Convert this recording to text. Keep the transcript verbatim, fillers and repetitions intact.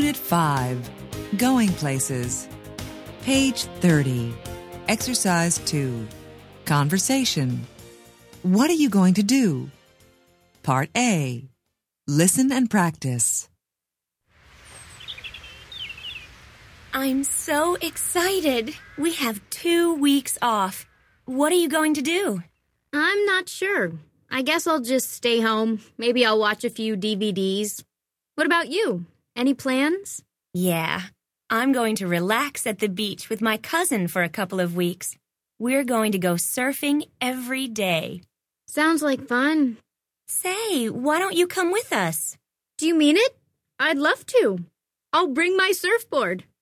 Unit five, Going Places. Page thirty. Exercise two. Conversation. What are you going to do? Part A. Listen and practice. I'm so excited. We have two weeks off. What are you going to do? I'm not sure. I guess I'll just stay home. Maybe I'll watch a few D V Ds. What about you? Any plans? Yeah, I'm going to relax at the beach with my cousin for a couple of weeks. We're going to go surfing every day. Sounds like fun. Say, why don't you come with us? Do you mean it? I'd love to. I'll bring my surfboard.